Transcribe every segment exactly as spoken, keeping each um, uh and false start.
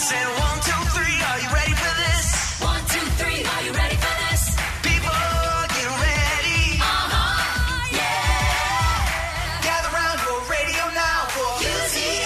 Saying one, two, three, are you ready for this? One, two, three, are you ready for this? People, get ready. Uh-huh, yeah. Gather round your radio now for Yuzi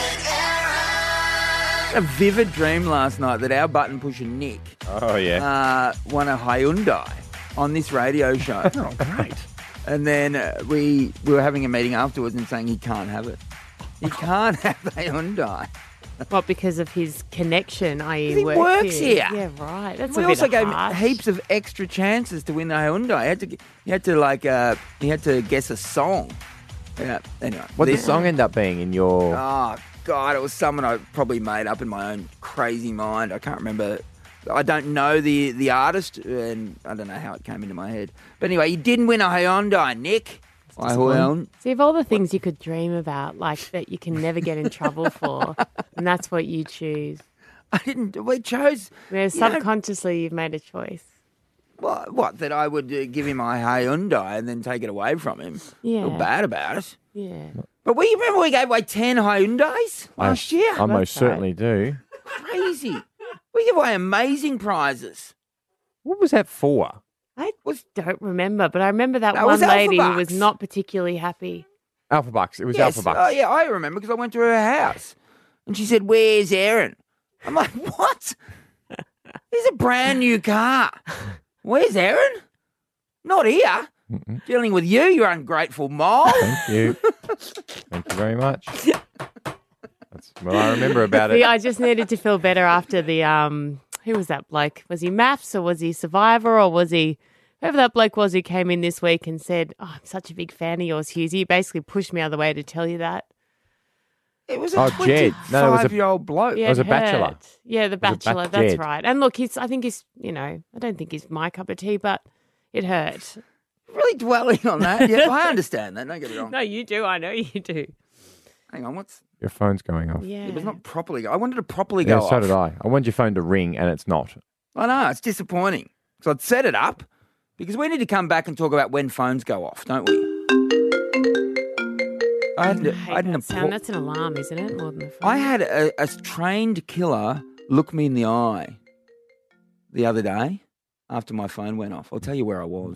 and Aaron. A vivid dream last night that our button pusher Nick Oh, yeah. uh, won a Hyundai on this radio show. Oh, great. And then uh, we we were having a meeting afterwards and saying he can't have it. He can't have the Hyundai. What, because of his connection, that is He work works here. Yeah, right. That's We a also bit gave harsh. him heaps of extra chances to win the Hyundai. He had to, he had to like, uh, he had to guess a song. Yeah. Anyway, What did this the song end up being in your... Oh God, it was someone I probably made up in my own crazy mind. I can't remember. I don't know the the artist, and I don't know how it came into my head. But anyway, you didn't win a Hyundai, Nick. I will. See, of all the things you could dream about, like that you can never get in trouble for, and that's what you choose. I didn't. We chose. Where you know, subconsciously you've made a choice. what, what? That I would uh, give him my Hyundai and then take it away from him. Yeah. Feel bad about it. Yeah. But we remember we gave away ten Hyundais last I, year. I most That's right. certainly do. Crazy. We give away amazing prizes. What was that for? I don't remember, but I remember that That one was Alpha lady who was Bucks. not particularly happy. Alpha Bucks. It was Yes. Alpha Bucks. Oh, yeah, I remember because I went to her house and she said, "Where's Aaron?" I'm like, "What? Here's a brand new car. Where's Aaron? Not here. Mm-mm. Dealing with you, you ungrateful mole." Thank you. Thank you very much. That's what I remember about it. See, I just needed to feel better after the um. Who was that bloke? Was he Maths or was he Survivor or was he whoever that bloke was who came in this week and said, "Oh, I'm such a big fan of yours, Hughes." He basically pushed me out of the way to tell you that. It was a Oh, Jed. No, it was a- twenty-five-year-old bloke. Yeah, was it a bachelor. hurt. Yeah, the It was a Bachelor. bac- That's Jed. right. And look, he's. I think he's. You know, I don't think he's my cup of tea, but it hurt. Really dwelling on that. Yeah, I understand that. Don't get me wrong. No, you do. I know you do. Hang on, what's... Your phone's going off. Yeah. It was not properly... I wanted to properly Yeah, go so off. did I. I wanted your phone to ring and it's not. I know, it's disappointing. So I'd set it up because we need to come back and talk about when phones go off, don't we? I had, I I hate had an that appro- sound. That's an alarm, isn't it? More than a phone. I had a, a trained killer look me in the eye the other day after my phone went off. I'll tell you where I was.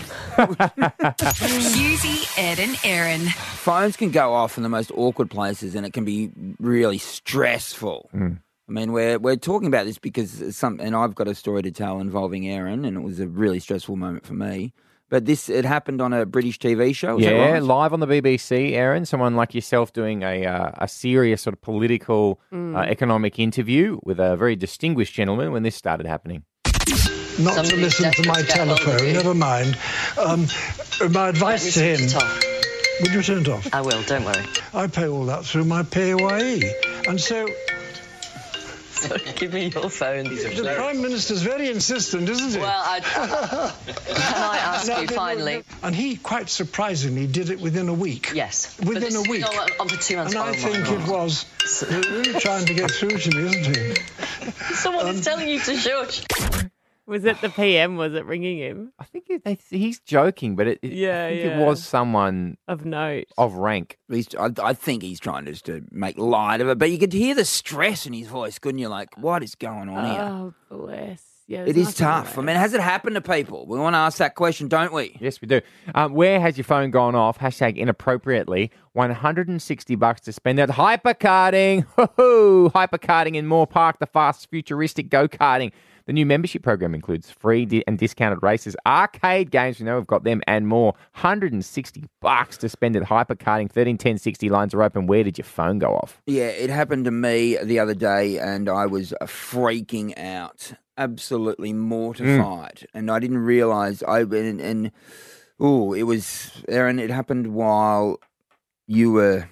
Yuzi, Ed and Aaron. Phones can go off in the most awkward places and it can be really stressful. Mm. I mean, we're we're talking about this because some, and I've got a story to tell involving Aaron, and it was a really stressful moment for me. But this, it happened on a British T V show. Is that Yeah, right? live on the B B C, Aaron. Someone like yourself doing a uh, a serious sort of political, Mm. uh, economic interview with a very distinguished gentleman when this started happening. Not Somebody to listen to my desperate to get hold of telephone, you. never mind. Um, my advice to him, Switch it off. would you turn it off? I will, don't worry. I pay all that through my P A Y E. And so Sorry, give me your phone. the Prime Minister's very insistent, isn't he? Well, I, can I ask No, you no, no, finally? no. And he, quite surprisingly, did it within a week. Yes. Within But a it's week. been On, on for two months. And I Oh, my think God. it was really trying to get through to me, isn't he? Someone Um, is telling you to shush. Was it the P M? Was it ringing him I think it, they, he's joking, but it, it, Yeah, I think yeah. it was someone of note? of rank. He's, I, I think he's trying to just to make light of it, but you could hear the stress in his voice, couldn't you? Like, what is going on here? Oh, bless. Yeah, It there's is nothing tough. I like mean, has it happened to people? We want to ask that question, don't we? Yes, we do. Um, where has your phone gone off? Hashtag inappropriately. one hundred sixty bucks to spend at hypercarding. Ho-ho! Hypercarding in Moore Park, the fast futuristic go-karting. The new membership program includes free di- and discounted races, arcade games, we know we've got them, and more. one hundred sixty bucks to spend at hypercarding. thirteen ten sixty lines are open. Where did your phone go off? Yeah, it happened to me the other day, and I was uh, freaking out, absolutely mortified, and I didn't realise I and, and oh, it was Aaron. It happened while you were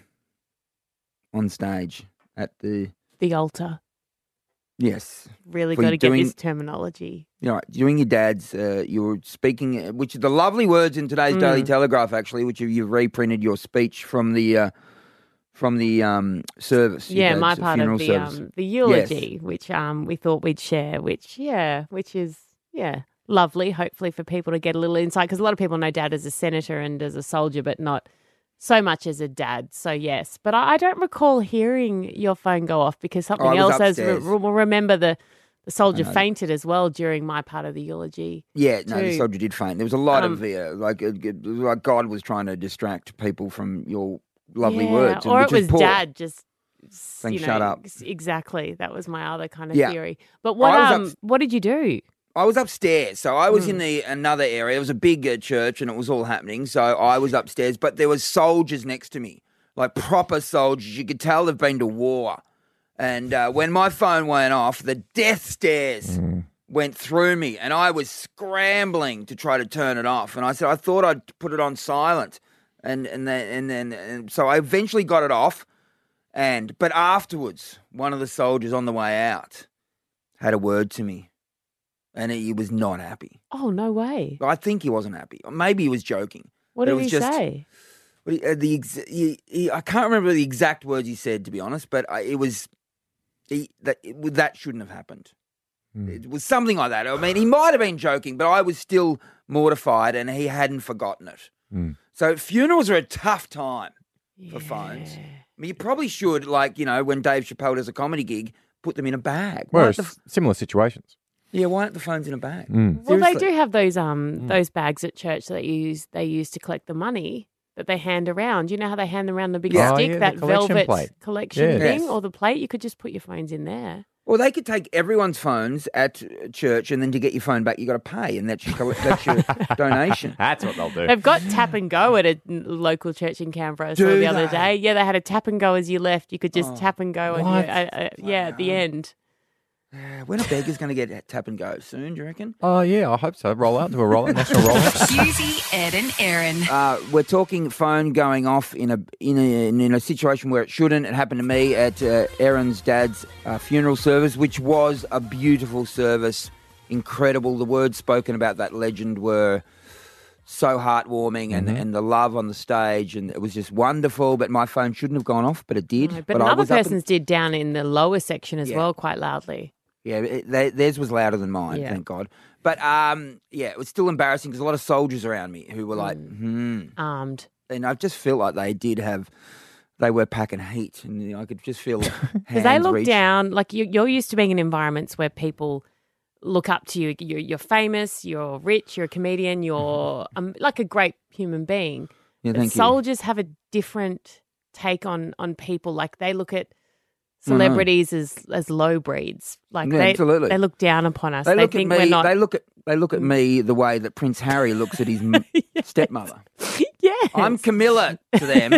on stage at the The altar. yes, Really Were got you to get doing- this terminology. you know, doing your dad's. Uh, you were speaking, uh, which are the lovely words in today's Mm. Daily Telegraph, actually, which you, you've reprinted your speech from the. Uh, From the um, service, your Yeah, dad's my part funeral of the service. um, the eulogy, which um we thought we'd share, which yeah, which is yeah lovely. Hopefully for people to get a little insight, because a lot of people know Dad as a senator and as a soldier, but not so much as a dad. So yes, but I, I don't recall hearing your phone go off because something Oh, I was else as re- upstairs. re- remember the the soldier I know. fainted as well during my part of the eulogy. Yeah, no, the too. soldier did faint. There was a lot Um, of uh, like, uh, g- like God was trying to distract people from your lovely Yeah, words, or which it was is poor. dad just. Saying, you know, "Shut up." ex- Exactly. That was my other kind of Yeah. theory. But what I was um ups- what did you do? I was upstairs, so I was in Mm. the another area. It was a big uh, church, and it was all happening. So I was upstairs, but there was soldiers next to me, like proper soldiers. You could tell they've been to war. And uh, when my phone went off, the death stares went through me, and I was scrambling to try to turn it off. And I said, I thought I'd put it on silent, and and then and then and so I eventually got it off. And but afterwards, one of the soldiers on the way out had a word to me, and he was not happy. Oh, no way. I think he wasn't happy. Maybe he was joking. What But it did he was just- say? But he- uh, the ex- he, he, I can't remember the exact words he said, to be honest. But I, it was he, that it, that shouldn't have happened. It was something like that. I mean, he might have been joking, but I was still mortified, and he hadn't forgotten it. Mm. So funerals are a tough time for phones. I mean, you probably should, like, you know, when Dave Chappelle does a comedy gig, put them in a bag. Why Well, aren't the, s- similar situations. yeah, why aren't the phones in a bag? Mm. Well, they Seriously. do have those um Mm. those bags at church that you use they use to collect the money that they hand around. You know how they hand around the big Yeah. Oh, stick, yeah, the that collection velvet plate. collection Yeah. thing, Yes. or the plate? You could just put your phones in there. Well, they could take everyone's phones at uh, church, and then to get your phone back, you got to pay, and that's your, coll- that's your donation. That's what they'll do. They've got tap and go at a n- local church in Canberra. I saw Do the other they? day. Yeah, they had a tap and go as you left. You could just Oh, tap and go, and what? you, uh, uh, yeah, at the end. Uh, When are beggars going to get tap and go soon? Do you reckon? Oh, yeah, I hope so. Roll out, do a roll out, national roll out. Husey, Ed, and Erin. Uh, we're talking phone going off in a in a in a situation where it shouldn't. It happened to me at uh, Erin's dad's uh, funeral service, which was a beautiful service, incredible. The words spoken about that legend were so heartwarming, and, Mhm. and the love on the stage, and it was just wonderful. But my phone shouldn't have gone off, but it did. No, but I another was up in- person's did down in the lower section as Yeah. well, quite loudly. Yeah, it, they, theirs was louder than mine, Yeah. thank God. But um, yeah, it was still embarrassing because a lot of soldiers around me who were like, hmm. Armed. And I just felt like they did have, they were packing heat, and you know, I could just feel Because hands they look reaching. down, like you, you're used to being in environments where people look up to you. You're, you're famous, you're rich, you're a comedian, you're um, like a great human being. Yeah, But thank you. soldiers have a different take on on people. Like they look at I know. celebrities as as low breeds. Like Yeah, they absolutely. they look down upon us. They They, look at think me. we're not. They look at they look at me the way that Prince Harry looks at his m stepmother. yeah, I'm Camilla to them.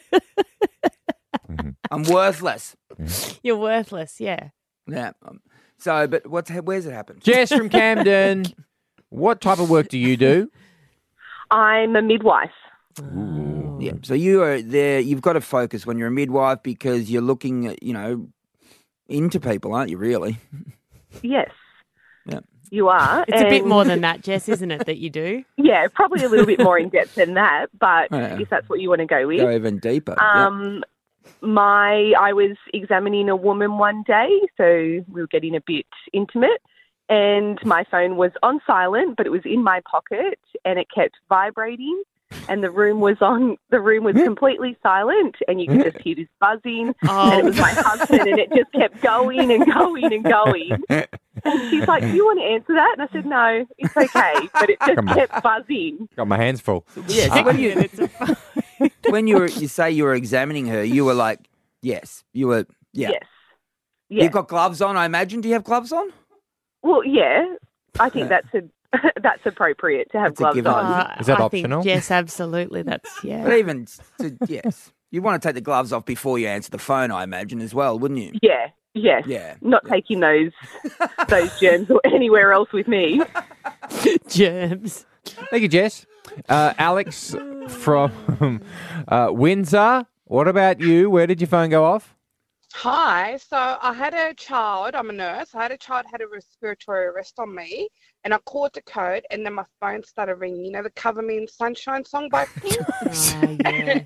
I'm worthless. you're worthless. Yeah. Yeah. um, So, but what's where's it happened? Jess from Camden, what type of work do you do? I'm a midwife. Yeah. So you are there. You've got to focus when you're a midwife because you're looking, at, you know, into people, aren't you? Really? Yes. Yeah. You are. It's a bit and- more than that, Jess, isn't it? That you do. Yeah, probably a little bit more in depth than that, but Yeah. if that's what you want to go with. Go even deeper. Yeah. Um, my I was examining a woman one day, so we were getting a bit intimate, and my phone was on silent, but it was in my pocket, and it kept vibrating, and the room was on. The room was completely silent, and you could just hear this buzzing, Oh. and it was my husband, and it just kept going and going and going. And she's like, "Do you want to answer that?" And I said, "No, it's okay," but it just Come on. kept buzzing. Got my hands full. Yeah, so when you when you were you say you were examining her, you were like, yes, you were, yeah. Yes. Yeah. You've got gloves on, I imagine. Do you have gloves on? Well, yeah, I think that's a that's appropriate to have That's a gloves given. on. Uh, Is that I optional? Think, yes, absolutely. That's But yeah. even to, yes, you want to take the gloves off before you answer the phone, I imagine, as well, wouldn't you? Yeah, yes. Yeah. Not taking those those germs or anywhere else with me. Germs. Thank you, Jess. Uh, Alex from uh, Windsor, what about you? Where did your phone go off? Hi. So I had a child. I'm a nurse. I had a child had a respiratory arrest on me, and I called the code, and then my phone started ringing. You know the "Cover Me in Sunshine" song by Pink. Oh, yeah.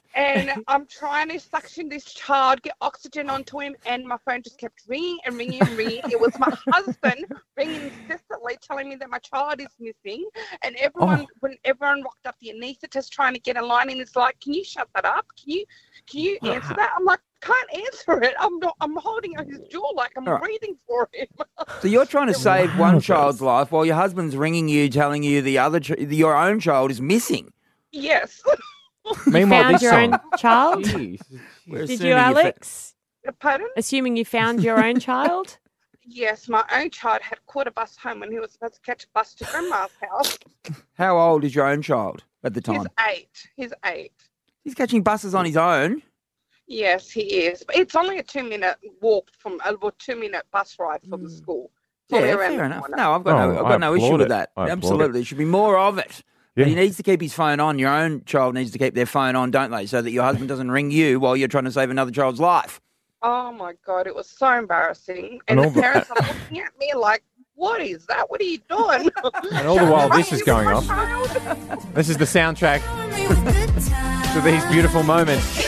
And I'm trying to suction this child, get oxygen onto him, and my phone just kept ringing and ringing and ringing. It was my husband ringing incessantly, telling me that my child is missing. And everyone, Oh. when everyone rocked up, the anaesthetist trying to get a line in, is like, "Can you shut that up? Can you, can you answer that?" I'm like, "Can't answer it. I'm not. I'm holding on his jaw like I'm All right. breathing for him." So you're trying to save one Wow. child's life while your husband's ringing you, telling you the other, ch- your own child is missing. Yes. Meanwhile, Found this your song. own child? Jeez. We're Did assuming you, fa- Alex? Pardon? Assuming you found your own child? Yes, my own child had caught a bus home when he was supposed to catch a bus to grandma's house. How old is your own child at the He's time? eight. He's eight. He's catching buses on his own. Yes, he is. But it's only a two-minute walk from a well, two-minute bus ride from the school. It's only Yeah, around fair the enough. corner. No, I've got Oh, no, I've I got no issue applaud with it. that. I applaud Absolutely, there should be more of it. But he Yeah. needs to keep his phone on. Your own child needs to keep their phone on, don't they? So that your husband doesn't ring you while you're trying to save another child's life. Oh my God, it was so embarrassing. And And, all the the- parents are looking at me like, "What is that? What are you doing?" And all the while this is You going my off. child? This is the soundtrack to these beautiful moments.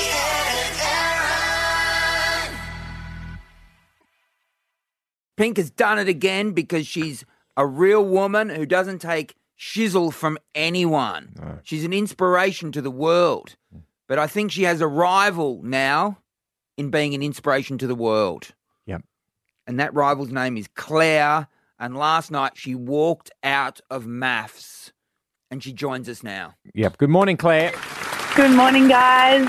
Pink has done it again because she's a real woman who doesn't take shizzle from anyone. No. She's an inspiration to the world. But I think she has a rival now in being an inspiration to the world. Yep. And that rival's name is Claire. And last night she walked out of maths and she joins us now. Yep. Good morning, Claire. Good morning, guys.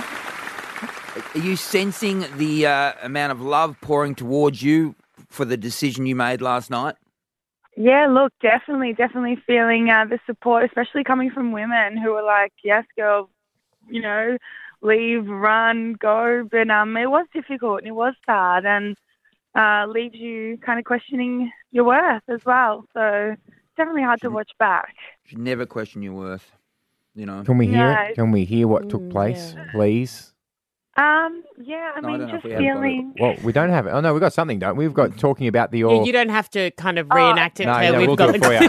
Are you sensing the uh, amount of love pouring towards you for the decision you made last night? Yeah, look, definitely, definitely feeling uh, the support, especially coming from women who are like, "Yes, girl, you know, leave, run, go." But um, it was difficult and it was sad, and uh, leaves you kind of questioning your worth as well. So it's definitely hard to watch back. You should never question your worth, you know. Can we hear No. it? Can we hear what took Mm, place, yeah. please? Um, yeah, I No, I mean, don't know if just we have got it. feeling. Well, we don't have it. Oh no, we've got something, don't we? We've got talking about the Yeah, your. you don't have to kind of Oh. reenact it, no, Claire. no, We've we'll got do it the for you.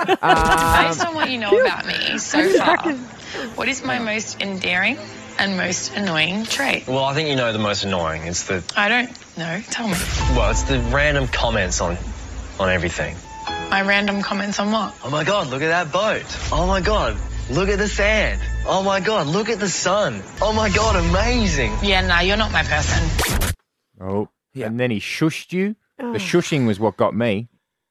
Based um, on what you know about me so far, what is my most endearing and most annoying trait? Well, I think you know the most annoying. It's the I don't know. Tell me. well, it's the random comments on on everything. My random comments on what? Oh my God, look at that boat. Oh my God, look at the sand. Oh my God, look at the sun. Oh my God, amazing. Yeah, no, you're not my person. oh, Yeah. and then he shushed you. Oh. The shushing was what got me.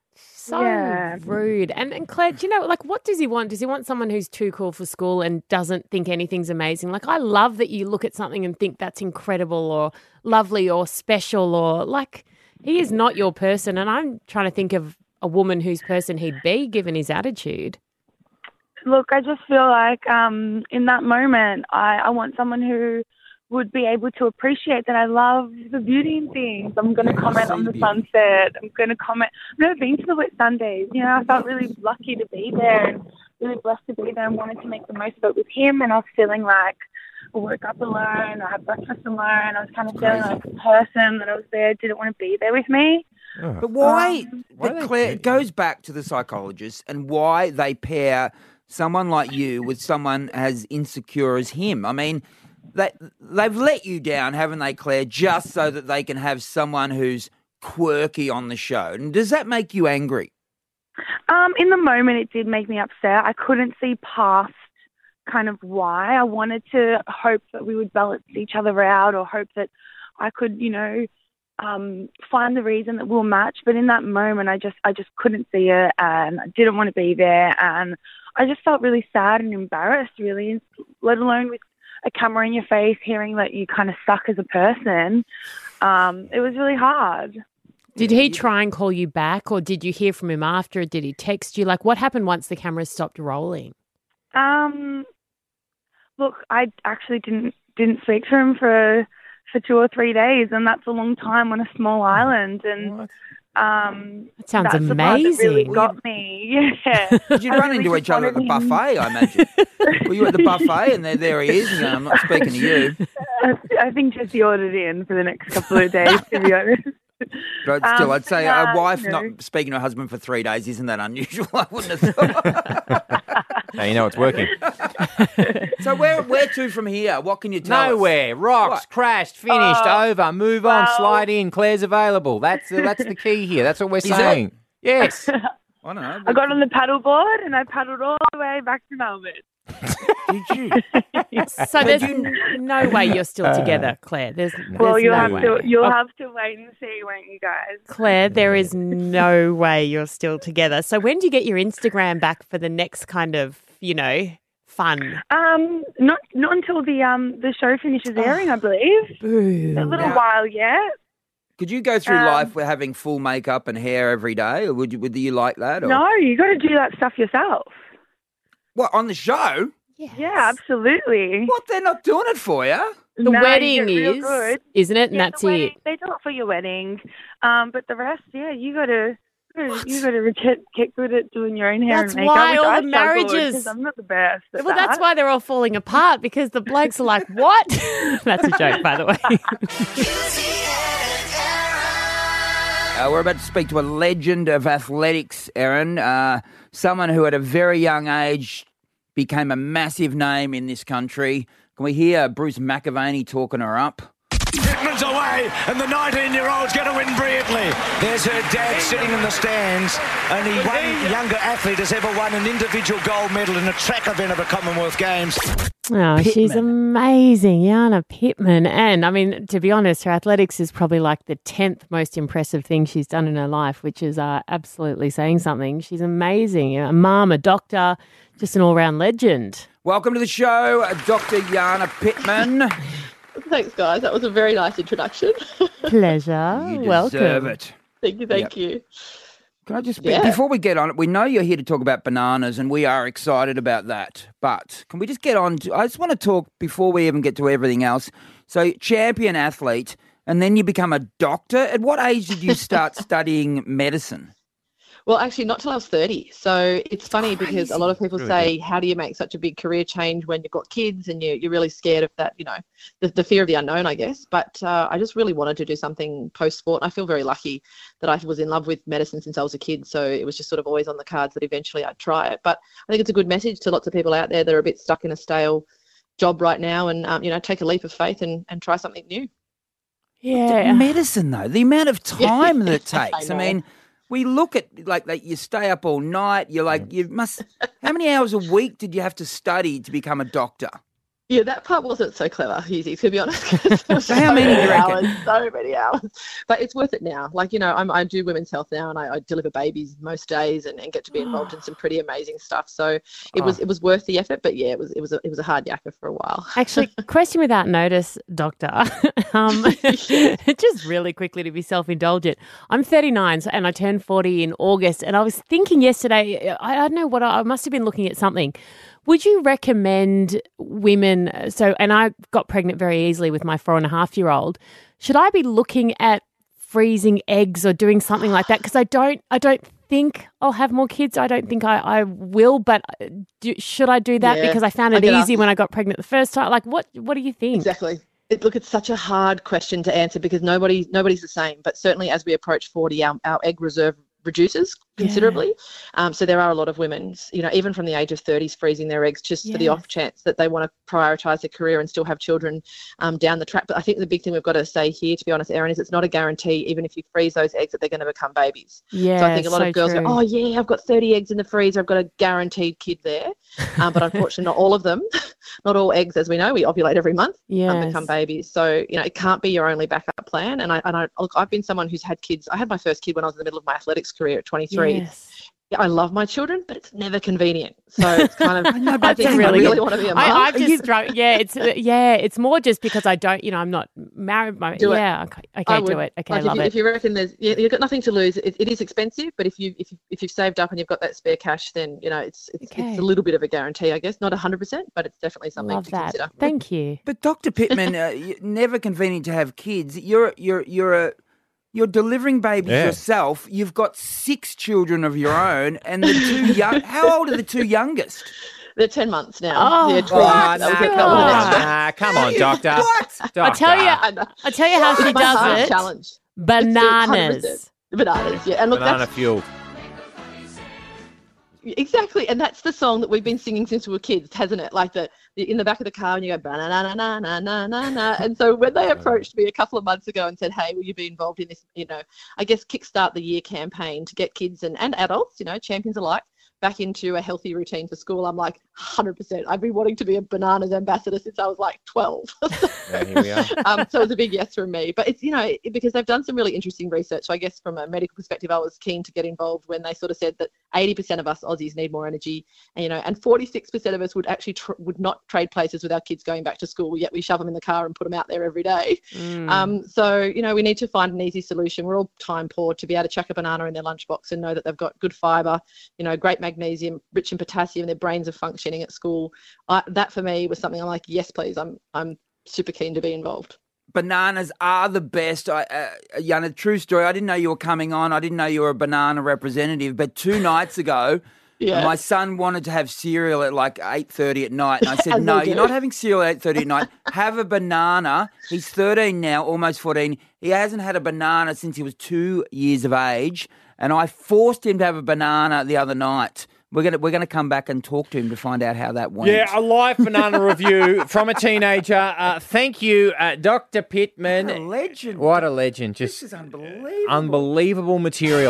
So Yeah. rude. And, and Claire, do you know, like, what does he want? Does he want someone who's too cool for school and doesn't think anything's amazing? Like, I love that you look at something and think that's incredible or lovely or special or, like, he is not your person. And I'm trying to think of a woman whose person he'd be given his attitude. Look, I just feel like um, in that moment, I, I want someone who would be able to appreciate that I love the beauty in things. I'm going to Yeah, comment see on the beauty. sunset. I'm going to comment. I've never been to the Whit Sundays. You know, I felt really lucky to be there and really blessed to be there and wanted to make the most of it with him. And I was feeling like I woke up alone. I had breakfast alone. I was kind of feeling crazy. like the person that I was there didn't want to be there with me. Oh. But why, Why but do they Claire, care? it goes back to the psychologists and why they pair someone like you with someone as insecure as him. I mean, they, they've let you down, haven't they, Claire, just so that they can have someone who's quirky on the show. And does that make you angry? Um, in the moment, it did make me upset. I couldn't see past kind of why. I wanted to hope that we would balance each other out or hope that I could, you know, um, find the reason that we'll match. But in that moment, I just, I just couldn't see it and I didn't want to be there. And I just felt really sad and embarrassed, really, let alone with a camera in your face, hearing that you kind of suck as a person. Um, it was really hard. Did he try and call you back or did you hear from him after? Did he text you? Like, what happened once the cameras stopped rolling? Um, look, I actually didn't didn't speak to him for for two or three days, and that's a long time on a small island. And What? um, That sounds that's the part that really amazing. got me. Yeah, Did you I run really into just each other at the wanted him- buffet, I imagine? Were you at the buffet and there, there he is? And, you know, I'm not speaking to you. I, I think Jesse ordered in for the next couple of days, to be honest. But still, Um, I'd say yeah, a wife no. not speaking to her husband for three days, isn't that unusual? I wouldn't have thought. Now you know it's working. So where where to from here? What can you tell us? Nowhere. Rocks, What? crashed, finished, Oh, over, move on, well- slide in. Claire's available. That's the, that's the key here. That's what we're it? saying. Yes. I don't know. I got on the paddleboard and I paddled all the way back to Melbourne. Did you? So there's n- no way you're still together, Claire. There's, Well, there's you'll no have way. to you'll Oh, have to wait and see, won't you guys? Claire, there is no way you're still together. So when do you get your Instagram back for the next kind of, you know, fun? Um, not not until the um the show finishes airing, I believe. Boo. A little Now- while yet. Could you go through Um, life with having full makeup and hair every day, or would you would you like that? Or? No, you got to do that stuff yourself. What, on the show? Yeah, absolutely. What, they're not doing it for you? The No, you wedding get real is, good. isn't it? And Yeah, that's the wedding, it. They do it for your wedding, um, but the rest, yeah, you got to. You got to get, get good at doing your own hair That's and makeup. why which all I the struggle with marriages- 'cause I'm not the best. At Well, that's that. why they're all falling apart because the blokes are like, what? That's a joke, by the way. Uh, we're about to speak to a legend of athletics, Erin. Uh, someone who at a very young age became a massive name in this country. Can we hear Bruce McAvaney talking her up? Pittman's away, and the nineteen-year-old's going to win brilliantly. There's her dad sitting in the stands. Only one younger athlete has ever won an individual gold medal in a track event of a Commonwealth Games. Oh, she's Pittman. amazing, Jana Pittman. And I mean, to be honest, her athletics is probably like the tenth most impressive thing she's done in her life, which is uh, absolutely saying something. She's amazing. A mum, a doctor, just an all-round legend. Welcome to the show, uh, Doctor Jana Pittman. Thanks, guys. That was a very nice introduction. Pleasure. You Welcome. deserve it. Thank you, thank you. Can I just, Yeah. before we get on it, we know you're here to talk about bananas and we are excited about that. But can we just get on to, I just want to talk before we even get to everything else. So, champion athlete, and then you become a doctor. At what age did you start studying medicine? Well, actually, not till I was thirty. So it's funny because a lot of people Really say, how do you make such a big career change when you've got kids and you, you're really scared of that, you know, the, the fear of the unknown, I guess. But uh, I just really wanted to do something post-sport. I feel very lucky that I was in love with medicine since I was a kid. So it was just sort of always on the cards that eventually I'd try it. But I think it's a good message to lots of people out there that are a bit stuck in a stale job right now and, um, you know, take a leap of faith and, and try something new. Yeah. Medicine, though, the amount of time that it I takes. I, know. mean, we look at like that. You stay up all night. You're like, you must. How many hours a week did you have to study to become a doctor? Yeah, that part wasn't so clever, easy, to be honest. 'cause it was So how many do you hours, reckon? so many hours. But it's worth it now. Like, you know, I'm, I do women's health now and I, I deliver babies most days and, and get to be involved in some pretty amazing stuff. So it was Oh. it was worth the effort. But yeah, it was it was a, it was a hard yakka for a while. Actually, question without notice, doctor. um, just really quickly to be self-indulgent. I'm thirty-nine so- and I turned forty in August. And I was thinking yesterday, I, I don't know what, I, I must have been looking at something. Would you recommend women, so, and I got pregnant very easily with my four and a half year old, should I be looking at freezing eggs or doing something like that? Because I don't, I don't think I'll have more kids. I don't think I, I will, but do, should I do that? Yeah. Because I found I it get easy asked- when I got pregnant the first time. Like, what, what do you think? Exactly. It, look, it's such a hard question to answer because nobody nobody's the same. But certainly as we approach forty, our, our egg reserve reduces considerably. Um, so there are a lot of women, you know, even from the age of thirties, freezing their eggs just for the Yes. off chance that they want to prioritise their career and still have children um, down the track. But I think the big thing we've got to say here, to be honest, Erin, is it's not a guarantee, even if you freeze those eggs, that they're going to become babies. Yeah, So I think a lot so of girls true. go, oh, yeah, I've got thirty eggs in the freezer. I've got a guaranteed kid there. Um, but unfortunately, not all of them, not all eggs, as we know, we ovulate every month um, Yes. become babies. So, you know, it can't be your only backup plan. And I, and I, look, I've been someone who's had kids. I had my first kid when I was in the middle of my athletics career at twenty-three. Yes. Yeah, I love my children, but it's never convenient. So it's kind of, I, know, but I that's think a I really really good- want to be a mum. I, I've just drunk. Yeah, it's uh, yeah, it's more just because I don't, you know, I'm not married. My, Do it. yeah, okay, I okay do would. it. Okay, like love if you, it. If you reckon there's, yeah, you've got nothing to lose. It, it is expensive, but if you if you if you've saved up and you've got that spare cash, then you know it's it's, Okay. it's a little bit of a guarantee, I guess. Not a hundred percent, but it's definitely something Love to that. consider. Thank you. But Doctor Pittman, uh, y- never convenient to have kids. You're you're you're a you're delivering babies Yeah. yourself. You've got six children of your own, and the two young. How old are the two youngest? They're ten months now. Oh, yeah, twins. what? That was it. That was an extra. Ah, come on, doctor. What? Doctor. I tell you, I know. I tell you how she It's my hard does it. challenge. Bananas. Bananas, yeah. And look, Banana that's fueled. Exactly, and that's the song that we've been singing since we were kids, hasn't it? Like the, the in the back of the car, and you go na na na na na na na na. And so when they approached me a couple of months ago and said, "Hey, will you be involved in this?" You know, I guess kickstart the year campaign to get kids and, and adults, you know, champions alike, back into a healthy routine for school. I'm like, one hundred percent. I've been wanting to be a bananas ambassador since I was like twelve. Yeah, here we are. um, so it's a big yes from me. But it's, you know, it, because they've done some really interesting research. So I guess from a medical perspective, I was keen to get involved when they sort of said that eighty percent of us Aussies need more energy, and, you know, and forty-six percent of us would actually tr- would not trade places with our kids going back to school, yet we shove them in the car and put them out there every day. Mm. Um, so, you know, we need to find an easy solution. We're all time poor to be able to chuck a banana in their lunchbox and know that they've got good fibre, you know, great magnesium, rich in potassium, their brains are functioning at school. I, that for me was something I'm like, yes, please, I'm I'm super keen to be involved. Bananas are the best. I, uh, Yana, true story. I didn't know you were coming on. I didn't know you were a banana representative. But two nights ago, Yeah. my son wanted to have cereal at like eight thirty at night. And I said, As no, they you're do. not having cereal at eight thirty at night. Have a banana. He's thirteen now, almost fourteen. He hasn't had a banana since he was two years of age. And I forced him to have a banana the other night. We're gonna we're gonna come back and talk to him to find out how that went. Yeah, a live banana review from a teenager. Uh, thank you, uh, Doctor Pittman. What a legend. What a legend. Just This is unbelievable. unbelievable material.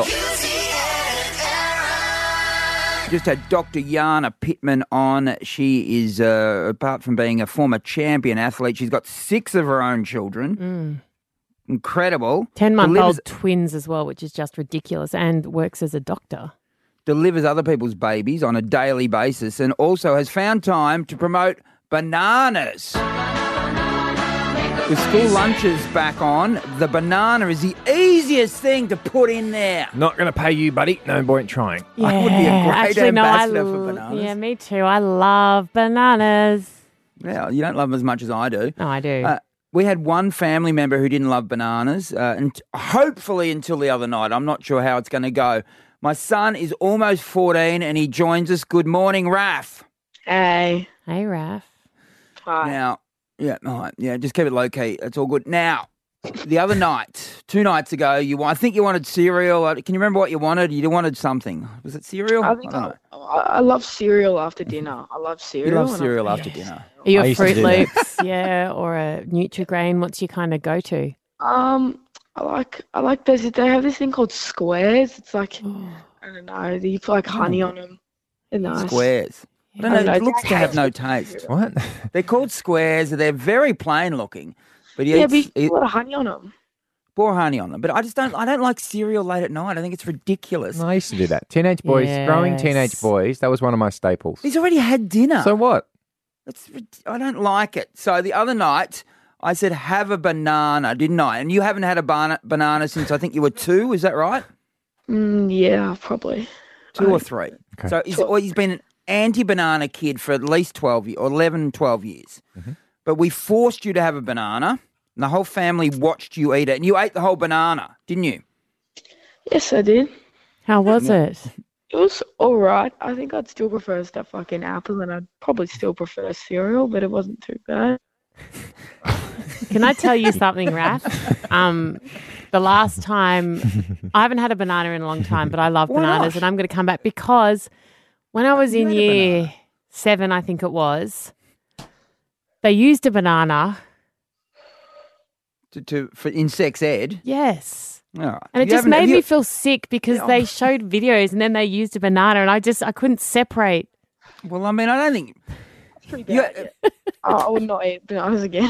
Just had Doctor Yana Pittman on. She is, uh, apart from being a former champion athlete, she's got six of her own children. Incredible. ten-month-old Delivers, twins as well, which is just ridiculous, and works as a doctor. delivers other people's babies on a daily basis, and also has found time to promote bananas. With school lunches back on, the banana is the easiest thing to put in there. Not going to pay you, buddy. No point trying. Yeah, I would be a great actually, no, I ambassador for l- bananas. Yeah, me too. I love bananas. Yeah, you don't love them as much as I do. No, I do. Uh, we had one family member who didn't love bananas, uh, and hopefully until the other night. I'm not sure how it's going to go. My son is almost fourteen, and he joins us. Good morning, Raph. Hey. Hey, Raph. Hi. Now, yeah, all right, yeah, just keep it low key. It's all good. Now, the other night, two nights ago, you I think you wanted cereal. Uh, Can you remember what you wanted? You wanted something. Was it cereal? I think don't I, know. I, I love cereal after dinner. I love cereal. You love and I- cereal after dinner. Are you I a used to Fruit do that. Loops, yeah, or a Nutri-Grain? What's your kind of go-to? Um, I like I like those. They have this thing called squares. It's like I don't know. You put like honey on them. They're nice. Squares. I don't I know. don't It know, looks to have no taste. taste. What? They're called squares. They're very plain looking, but you Yeah, eat, but you eat put a lot of honey on them. pour honey on them. But I just don't. I don't like cereal late at night. I think it's ridiculous. I used to do that. Teenage boys, growing teenage Yes. boys, that was one of my staples. He's already had dinner. So what? It's, rid- I don't like it. So the other night, I said, have a banana, didn't I? And you haven't had a bana- banana since I think you were two. Is that right? Mm, yeah, probably. Two or three. Okay. So he's, or he's been an anti-banana kid for at least twelve years, or eleven, twelve years. Mm-hmm. But we forced you to have a banana, and the whole family watched you eat it. And you ate the whole banana, didn't you? Yes, I did. How was it? It was all right. I think I'd still prefer stuff like an apple, and I'd probably still prefer cereal, but it wasn't too bad. Can I tell you something, Raph? Um, the last time, I haven't had a banana in a long time, but I love Why bananas, not? and I'm going to come back because when I was in You ate a year banana. seven, I think it was, they used a banana. To, to for in sex ed. Yes. All right. And it You just haven't- have made you- me feel sick because Yeah. they showed videos and then they used a banana and I just, I couldn't separate. Well, I mean, I don't think. It's pretty You, bad. yeah. Oh, I would not eat bananas again.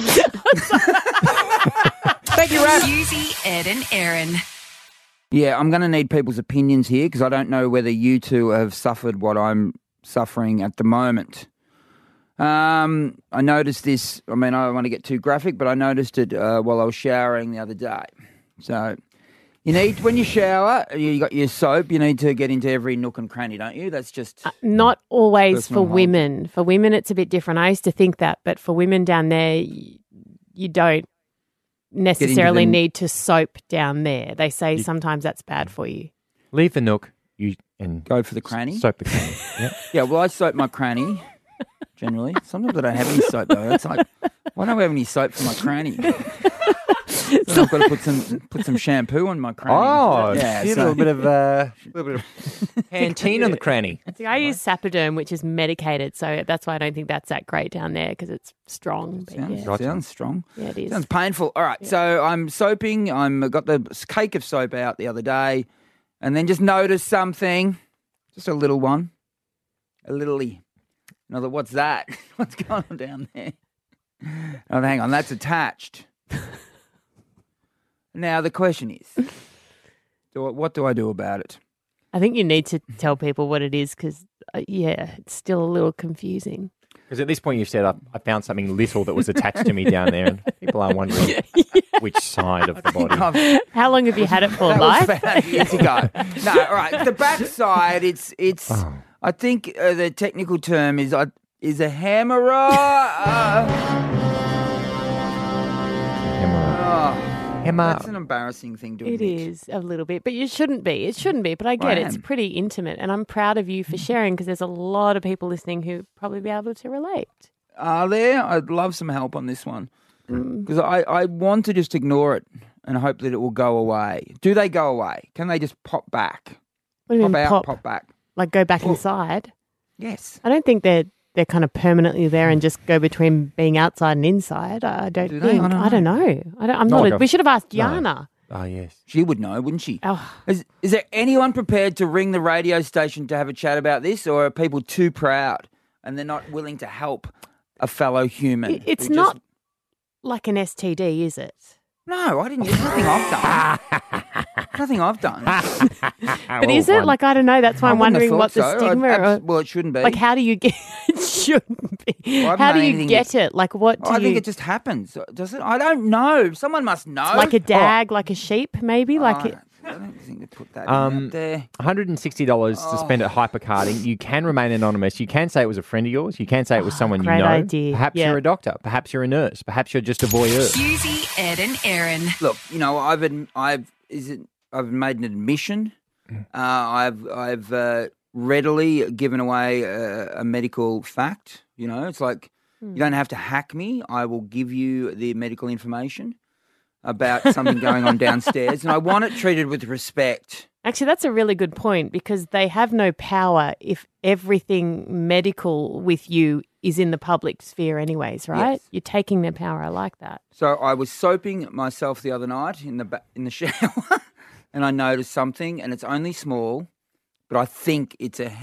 thank you, Raph. Susie, Ed, and Aaron. Yeah, I'm going to need people's opinions here because I don't know whether you two have suffered what I'm suffering at the moment. Um, I noticed this. I mean, I don't want to get too graphic, but I noticed it uh, while I was showering the other day. So, you need when you shower, you got your soap. You need to get into every nook and cranny, don't you? That's just Uh, Not always Personal for hygiene. women. For women, it's a bit different. I used to think that, but for women down there, y- you don't necessarily the- need to soap down there. They say sometimes that's bad for you. Leave the nook you and go for the cranny. soap the cranny. Yeah. Yeah, well, I soap my cranny generally. Sometimes I don't have any soap though. It's like, why don't we have any soap for my cranny? So I've got to put some put some shampoo on my cranny. Oh, yeah, see, a so- little bit of uh, a little bit of Pantene on the cranny. See, I use Sapoderm, which is medicated, so that's why I don't think that's that great down there because it's strong. But Sounds, yeah. sounds strong. Yeah, it is. Sounds painful. All right, so I'm soaping. I'm I got the cake of soap out the other day, and then just noticed something, just a little one, a littly. Another, what's that? What's going on down there? Oh, hang on, that's attached. Now the question is, do I, what do I do about it? I think you need to tell people what it is because, uh, yeah, it's still a little confusing. Because at this point you've said, I, I found something little that was attached to me down there, and people are wondering which side of the body. How long have you had it for, That life? was about years ago. No, all right. The back side, it's it's. Oh. I think uh, the technical term is uh, is a hemorrhoid. Uh, oh, Hemorrhoid. That's an embarrassing thing to It admit. is a little bit, but you shouldn't be. It shouldn't be, but I get I it. It's am. pretty intimate, and I'm proud of you for sharing because there's a lot of people listening who probably be able to relate. Are there? I'd love some help on this one Mm. because I, I want to just ignore it and hope that it will go away. Do they go away? Can they just pop back? What do you pop mean out, pop? pop back. Like go back Well- inside? Yes. I don't think they're they're kind of permanently there and just go between being outside and inside. I don't Do they? think. I don't I don't know. I don't, I'm No, not. like A, a- we should have asked no. Yana. Oh, yes. She would know, wouldn't she? Oh. Is, is there anyone prepared to ring the radio station to have a chat about this, or are people too proud and they're not willing to help a fellow human? It- It's who just- not like an S T D, is it? No, I didn't. It's nothing I've done. nothing I've done. But is it? Like, I don't know. That's why I I'm wouldn't have wondering what thought the so. stigma I'd- or, abs- well, it shouldn't be. Like, how do you get it? Shouldn't be. I haven't How do done you anything get that- it? Like, what do I you. think it just happens. Does it? I don't know. Someone must know. like a dag, like a sheep, maybe? Like Oh, it. I don't think they put that Um, in out there. one hundred sixty dollars to spend at hypercarding. You can remain anonymous. You can say it was a friend of yours. You can say it was someone you great know. idea. Perhaps Yeah. you're a doctor. Perhaps you're a nurse. Perhaps you're just a voyeur. Husey, Ed, and Aaron. Look, you know, I've ad- I've is it I've made an admission. Uh, I've I've uh, readily given away a, a medical fact. You know, it's like you don't have to hack me. I will give you the medical information about something going on downstairs, and I want it treated with respect. Actually, that's a really good point because they have no power if everything medical with you is in the public sphere, anyways, right? Yes. You're taking their power. I like that. So I was soaping myself the other night in the ba- in the shower, and I noticed something, and it's only small, but I think it's a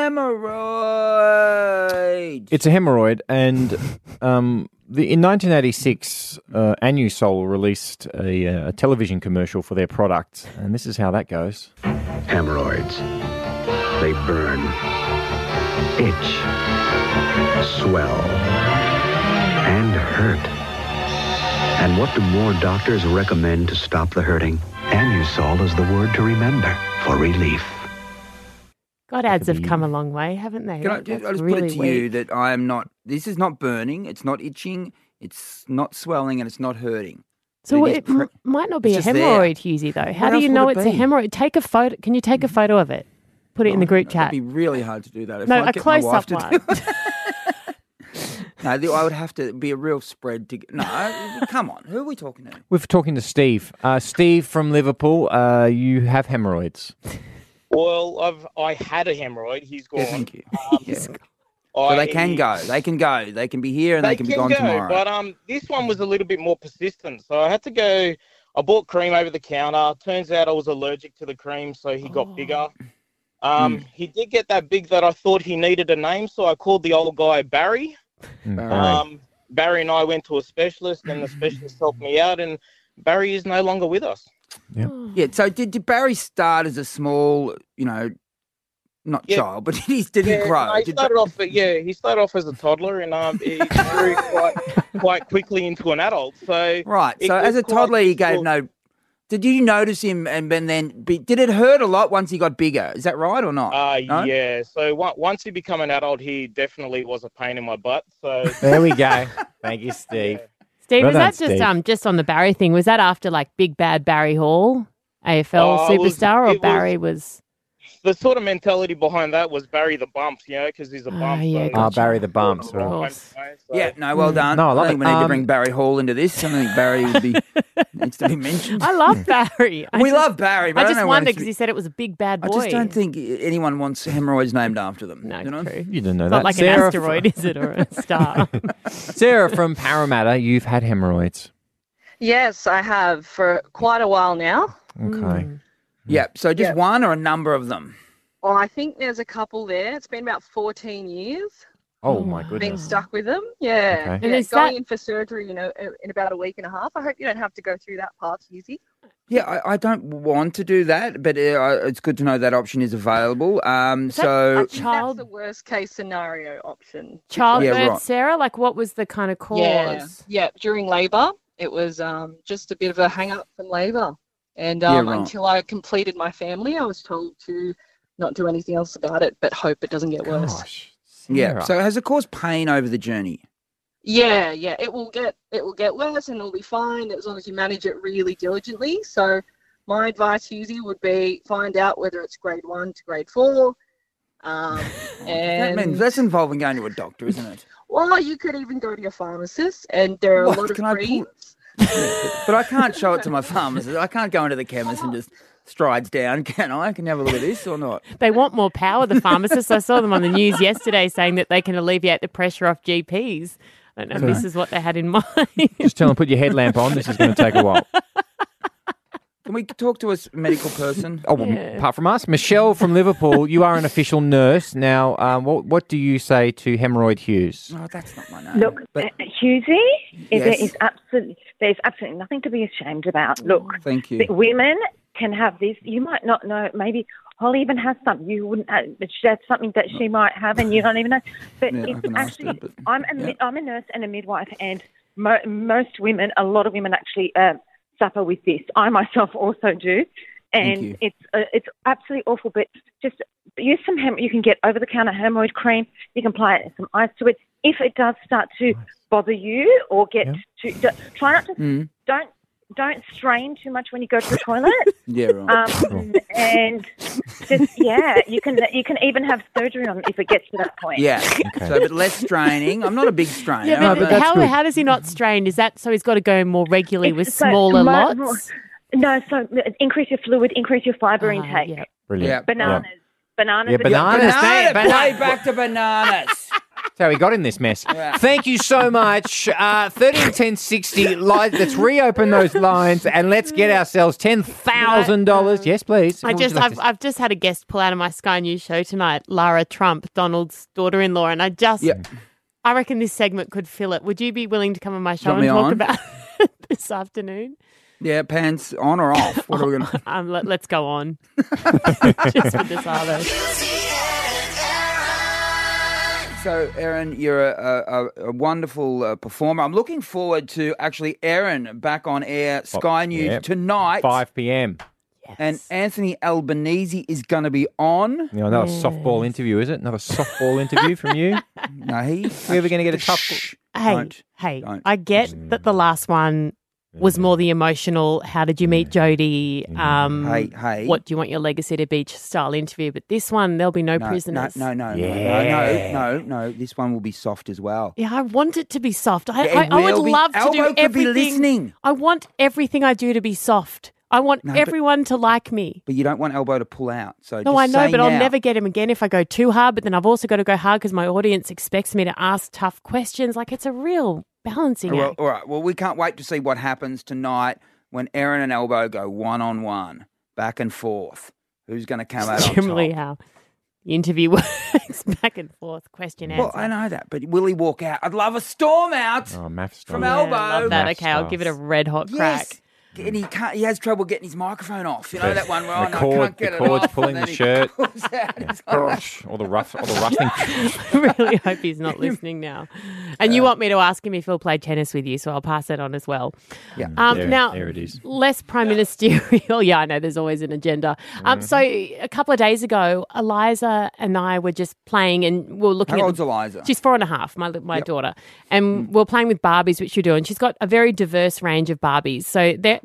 hemorrhoid. It's a hemorrhoid, and um, the, in nineteen eighty-six, uh, Anusol released a, uh, a television commercial for their product, and this is how that goes. Hemorrhoids. They burn, itch, swell, and hurt. And what do more doctors recommend to stop the hurting? Anusol is the word to remember for relief. God, ads have come a long way, haven't they? Can I, That- just, that's I just really put it to weak. you that I am not. This is not burning. It's not itching. It's not swelling, and it's not hurting. So It is it pre- m- might not be a it's just there. hemorrhoid, Husey, though. How What do else you would know it it's a be? hemorrhoid? Take a photo. Can you take a photo of it? Put it in the group chat. It'd be really hard to do that. If No, I a get my wife close-up to one. do it. No, the- I would have to be a real spread to. No, come on. Who are we talking to? We're talking to Steve. Uh, Steve from Liverpool, uh, you have hemorrhoids. Well, I've I had a hemorrhoid. He's gone. Yeah, thank you. Um, Yeah. So I- they can go. They can go. They can be here and they, can, be gone go, tomorrow. But um, this one was a little bit more persistent. So I had to go. I bought cream over the counter. Turns out I was allergic to the cream, so he got bigger. Um, Mm. He did get that big that I thought he needed a name, so I called the old guy Barry. Barry. Um, Barry and I went to a specialist, and the specialist helped me out, and Barry is no longer with us. Yeah. Yeah. So did, did Barry start as a small, you know, not Yeah. child, but did he, did he Yeah, grow? no, he Did- started off, yeah, he started off as a toddler, and um, he grew quite quite quickly into an adult. So Right. it So was as a quite toddler, he gave difficult. no. Did you notice him and then, then be, did it hurt a lot once he got bigger? Is that right or not? Uh, No? yeah. So on- once he became an adult, he definitely was a pain in my butt. So There we go. Thank you, Steve. Steve, Well was that done, just Steve. um just on the Barry thing? Was that after like Big Bad Barry Hall, A F L Oh, it was- superstar, or it was- Barry was? the sort of mentality behind that was bury the bumps, you know, because there's a bump. yeah, so- Oh, Barry the bumps. Right, Right. so- Yeah, no, well done. No, I love think it. we need to Um, bring Barry Hall into this. I think Barry would be needs to be mentioned. I love Barry. I we just- love Barry, but I, I don't just know why wonder he's- because he said it was a big bad boy. I just don't think anyone wants hemorrhoids named after them. No, you know? true. You didn't know It's that. not like Sarah an asteroid, is it, or a star? Sarah from Parramatta, you've had hemorrhoids. Yes, I have for quite a while now. Okay. Yeah, so just Yeah. one or a number of them? Well, I think there's a couple there. It's been about fourteen years. Oh, my Been goodness. stuck with them. Yeah. Okay. yeah. And is Going that- in for surgery, you know, in about a week and a half. I hope you don't have to go through that part, Susie. Yeah, I, I don't want to do that, but uh, it's good to know that option is available. Um, so I think that's the worst case scenario option. Childbirth, Yeah, right. Sarah? Like, what was the kind of cause? Yeah, yeah. During labour, it was um, just a bit of a hang up from labour. And Yeah, um, right. until I completed my family, I was told to not do anything else about it, but hope it doesn't get worse. yeah, so has it caused pain over the journey? Yeah, yeah. It will get it will get worse and it'll be fine as long as you manage it really diligently. So my advice, Susie, would be find out whether it's grade one to grade four. Um, That and means that's involving going to a doctor, isn't it? well, you could even go to your pharmacist, and there are What? a lot of Can I pull- creams. But I can't show it to my pharmacist. I can't go into the chemist and just strides down, can I? Can you have a look at this or not? They want more power, the pharmacists. I saw them on the news yesterday saying that they can alleviate the pressure off G Ps. I don't know if Okay. this is what they had in mind. Just tell them, put your headlamp on. This is going to take a while. Can we talk to a s- medical person? Oh, well, apart from us, Michelle from Liverpool, you are an official nurse. Now, um, what, what do you say to hemorrhoid Hughes? Oh, that's not my name. Look, But- uh, Hughesy, Yes. there is absolutely there's absolutely nothing to be ashamed about. Look, Thank you. the women can have this. You might not know. Maybe Holly even has something. You wouldn't. Have, but that's something that she might have, and you don't even know. But Yeah, I it's haven't asked actually. her, but- I'm a mi- I'm a nurse and a midwife, and mo- most women, a lot of women actually uh, suffer with this. I myself also do, Thank and you. it's uh, it's absolutely awful. But just use some hem. You can get over the counter hemorrhoid cream. You can apply some ice to it. If it does start to bother you or get to, d- try not to Mm. don't don't strain too much when you go to the toilet. Yeah, right. Um, and just yeah, you can you can even have surgery on it if it gets to that point. Yeah. So, but less straining. I'm not a big strainer. Yeah, but, I'm a- how, how does he not strain? Is that so he's got to go more regularly with So smaller mo- lots? mo- No, so increase your fluid, increase your fibre intake. Brilliant. Yeah. Bananas, bananas. Yeah, are- bananas, mate, Banana, banana- play back to bananas. That's how we got in this mess. Yeah. Thank you so much. Uh, thirteen ten sixty. Li- let's reopen those lines and let's get ourselves ten thousand dollars. Yes, please. I What would just, you like I've, to- I've just had a guest pull out of my Sky News show tonight, Lara Trump, Donald's daughter-in-law, and I just, Yeah. I reckon this segment could fill it. Would you be willing to come on my show Want and me talk on? about it this afternoon? Yeah, pants on or off? What are we going to... Um, let, let's go on. Just with this other. So, Erin, you're a, a, a wonderful uh, performer. I'm looking forward to actually Erin back on air, Sky News yeah. tonight. five p.m. And Anthony Albanese is going to be on. You know, another softball interview, is it? Another softball interview from you? No, he. We ever going to get a tough... Hey, Don't. hey, Don't. I get that the last one was more the emotional, how did you meet Jodie? Um, Hey, hey. What do you want your legacy to be style interview? But this one, there'll be no, No, prisoners. No, no, no, Yeah. no, no, no, no. This one will be soft as well. Yeah, I want it to be soft. I, Yeah, it I, I would will be. love to do Elbow could be everything. listening. I want everything I do to be soft. I want No, but- everyone to like me. But you don't want Elbow to pull out. So No, just I know, say but I'll now. never get him again if I go too hard. But then I've also got to go hard because my audience expects me to ask tough questions. Like it's a real balancing Well, act. all right. Well, we can't wait to see what happens tonight when Erin and Elbow go one on one, back and forth. Who's going to come out on Generally, top? how the interview works, back and forth, question answer. Well, I know that, but will he walk out? I'd love a storm out Oh, math from style. Yeah, Elbow. love that. Math Okay, I'll style. give it a red hot crack. Yes. And he can't. He has trouble getting his microphone off. You know The- that one where the oh, no, I cord- can't get the it cord's off. pulling and then the he shirt. pulls out his Gosh, all the rough, all the rustling. I really hope he's not listening now. And you want me to ask him if he'll play tennis with you, so I'll pass that on as well. Yeah. Um, There- now, there it is. less prime ministerial. Yeah, I know there's always an agenda. Um, so a couple of days ago, Eliza and I were just playing, and we were looking How at old's Eliza? She's four and a half, my my Yep. daughter, and we're playing with Barbies, which you do, and she's got a very diverse range of Barbies. So they're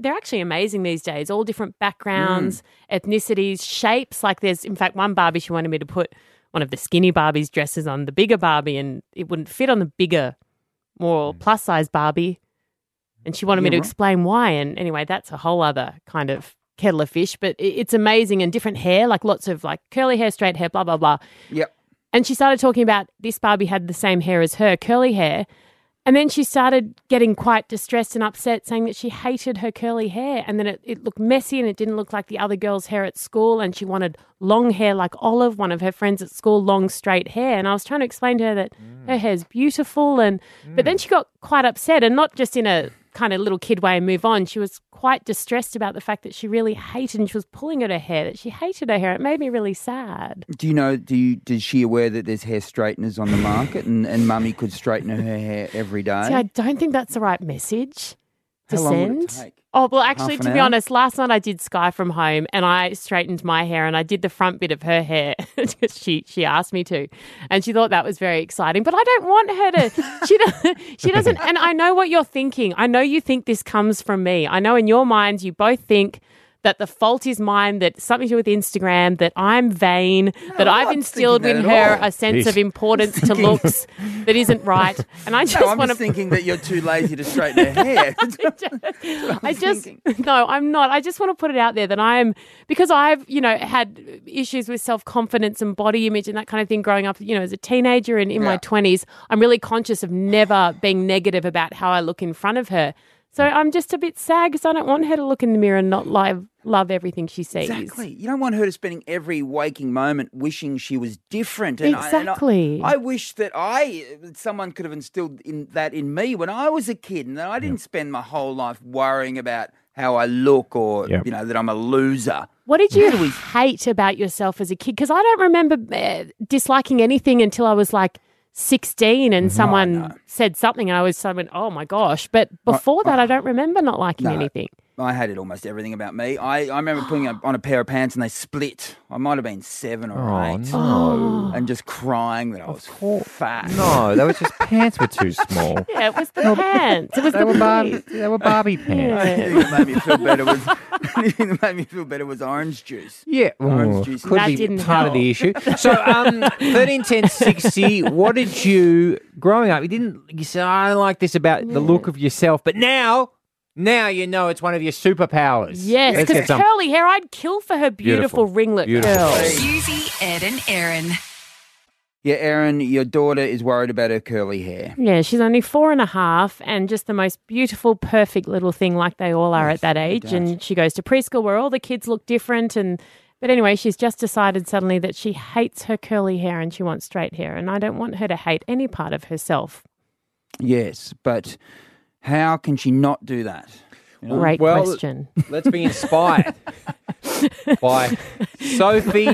they're actually amazing these days. All different backgrounds, Mm. ethnicities, shapes. Like there's, in fact, one Barbie, she wanted me to put one of the skinny Barbie's dresses on the bigger Barbie, and it wouldn't fit on the bigger, more plus size Barbie. And she wanted me Yeah, to right. explain why. And anyway, that's a whole other kind of kettle of fish. But it, it's amazing, and different hair, like lots of like curly hair, straight hair, blah blah blah. Yep. And she started talking about this Barbie had the same hair as her, curly hair. And then she started getting quite distressed and upset, saying that she hated her curly hair and then it, it looked messy and it didn't look like the other girl's hair at school, and she wanted long hair like Olive, one of her friends at school, long straight hair. And I was trying to explain to her that her hair's beautiful, and but then she got quite upset, and not just in a kind of little kid way and move on. She was quite distressed about the fact that she really hated, and she was pulling at her hair, that she hated her hair. It made me really sad. Do you know, do you, is she aware that there's hair straighteners on the market and, and mummy could straighten her hair every day? See, I don't think that's the right message to How long send. would it take? Oh, well, actually, Half to an be hour? honest, last night I did Sky from home and I straightened my hair and I did the front bit of her hair because she, she asked me to. And she thought that was very exciting. But I don't want her to. She, doesn't, she doesn't. And I know what you're thinking. I know you think this comes from me. I know in your minds you both think that the fault is mine, that something to do with Instagram, that I'm vain, that I'm I've not instilled thinking in that her at all. a sense Jeez. of importance to looks that isn't right. And I just No, I'm want just to thinking that you're too lazy to straighten her hair. I just no, I'm not. I just want to put it out there that I'm, because I've, you know, had issues with self-confidence and body image and that kind of thing growing up, you know, as a teenager and in my Yeah. twenties. I'm really conscious of never being negative about how I look in front of her. So I'm just a bit sad because I don't want her to look in the mirror and not love, love everything she sees. Exactly. You don't want her to spending every waking moment wishing she was different. And I- and I- Exactly. I, wish that I, that someone could have instilled in that in me when I was a kid, and that I didn't spend my whole life worrying about how I look or Yep. you know that I'm a loser. What did you How do we- hate about yourself as a kid? Because I don't remember uh, disliking anything until I was like sixteen and someone said something and I was so went, oh my gosh. But before that, I don't remember not liking No. anything. I hated almost everything about me. I, I remember putting up on a pair of pants and they split. I might have been seven or Oh, eight. no. And just crying that I was fat. No, they were just pants were too small. Yeah, it was the pants. It was They the were Barbie. pants. They were Barbie The pants. only thing that made me feel better was the only thing that made me feel better was orange juice. Yeah, Orange oh, juice. could That be didn't part of the issue. So, um, thirteen ten sixty. What did you growing up? You didn't. You said I don't like this about the look of yourself, but now, now you know it's one of your superpowers. Yes, Let's because get some- curly hair, I'd kill for her beautiful, Beautiful. ringlet Beautiful. curls. Susie, Ed, and Aaron. Yeah, Erin, your daughter is worried about her curly hair. Yeah, she's only four and a half and just the most beautiful, perfect little thing like they all are at that age. does. And she goes to preschool where all the kids look different. And But anyway, she's just decided suddenly that she hates her curly hair and she wants straight hair. And I don't want her to hate any part of herself. Yes, but how can she not do that? You know? Great Well, question. Let's be inspired by Sophie.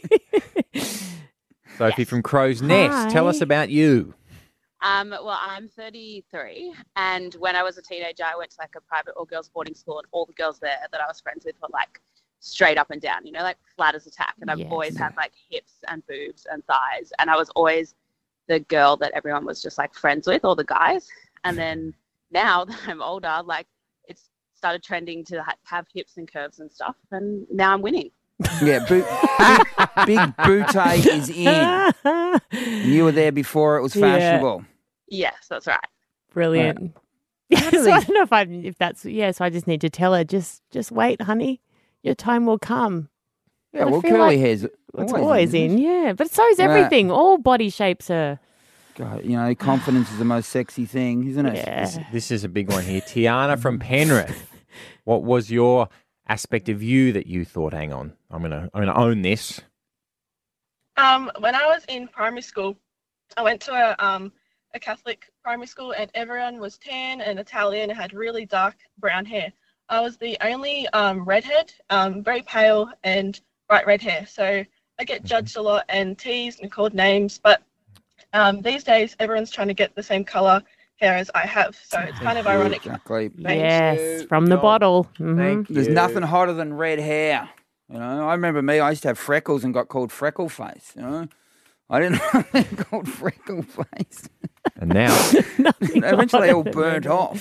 Sophie from Crow's Nest. Tell us Hi. about you. Um, well, I'm thirty-three, and when I was a teenager, I went to like a private all-girls boarding school, and all the girls there that I was friends with were like straight up and down, you know, like flat as a tack. And I've Yes. always had like hips and boobs and thighs, and I was always the girl that everyone was just like friends with, all the guys. And then now that I'm older, like it's started trending to ha- have hips and curves and stuff, and now I'm winning. Yeah, boot, big, big bootay is in. And you were there before it was Yeah. fashionable. Yes, that's right. Brilliant. How do so I they- don't know if I if that's yeah. So I just need to tell her just just wait, honey. Your time will come. Yeah, But I well, feel curly like hair's It's always, always in. in, yeah. But so is Yeah. everything. All body shapes are. God, you know, confidence is the most sexy thing, isn't it? This, this is a big one here. Tiana from Penrith. What was your aspect of you that you thought, hang on, I'm gonna I'm gonna own this? Um, when I was in primary school, I went to a um a Catholic primary school, and everyone was tan and Italian and had really dark brown hair. I was the only um redhead, um very pale and bright red hair. So I get judged a lot and teased and called names. But um these days, everyone's trying to get the same color hair as I have. So it's kind of ironic. Exactly. Yes, from the bottle. Mhm. There's nothing hotter than red hair. You know, I remember me, I used to have freckles and got called freckle face, you know. I didn't know they called freckle face. And now Eventually they all burnt off.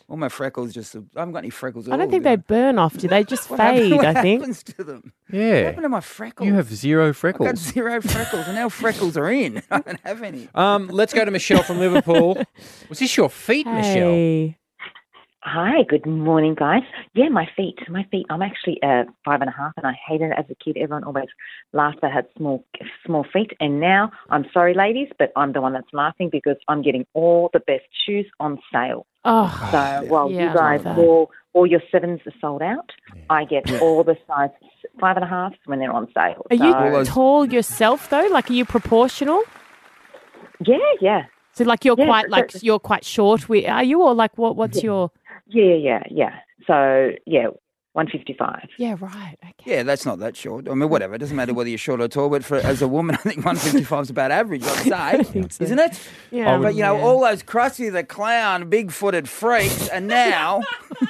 All my freckles just, I haven't got any freckles at I don't all, think do they burn off. Do they just What happen- fade, what I think? happens to them? Yeah. What happened to my freckles? You have zero I've got freckles. zero freckles, and now freckles are in. I don't have any. Um, let's go to Michelle from Liverpool. Was this your feet, Michelle? Hey. Hi, good morning, guys. Yeah, my feet. My feet. I'm actually uh, five and a half, and I hated it as a kid. Everyone always laughed I had small, small feet, and now I'm sorry, ladies, but I'm the one that's laughing because I'm getting all the best shoes on sale. Oh, So while yeah, I you guys, love that. all, all your sevens are sold out, I get all the size five and a halves when they're on sale. Are So- you tall yourself though? Like, are you proportional? Yeah, yeah. So, like, you're Yeah, quite so- like you're quite short. We are you, or like what? What's your? Yeah, yeah, yeah. So yeah, one fifty-five. Yeah, right. Yeah, that's not that short. I mean, whatever. It doesn't matter whether you're short or tall, but for as a woman, I think one fifty-five is about average, I'd say. Isn't it? Yeah, But, you know, yeah. all those Krusty the Clown, big-footed freaks, and now...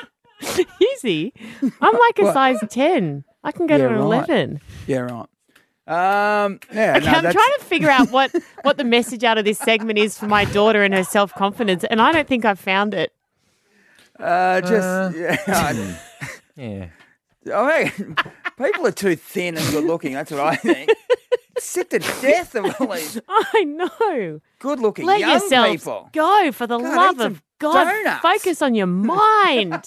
Easy. I'm like a What? size ten. I can go Yeah, to an right. eleven. Yeah, right. Um, yeah, Okay, no, I'm that's- trying to figure out what, what the message out of this segment is for my daughter and her self confidence, and I don't think I've found it. Uh, just... Uh, yeah, I- Yeah. I mean, people are too thin and good-looking, that's what I think. Sick to death of all these I know. good-looking Let young yourself people. go, for the God, love eat some of God. donuts. Focus on your mind.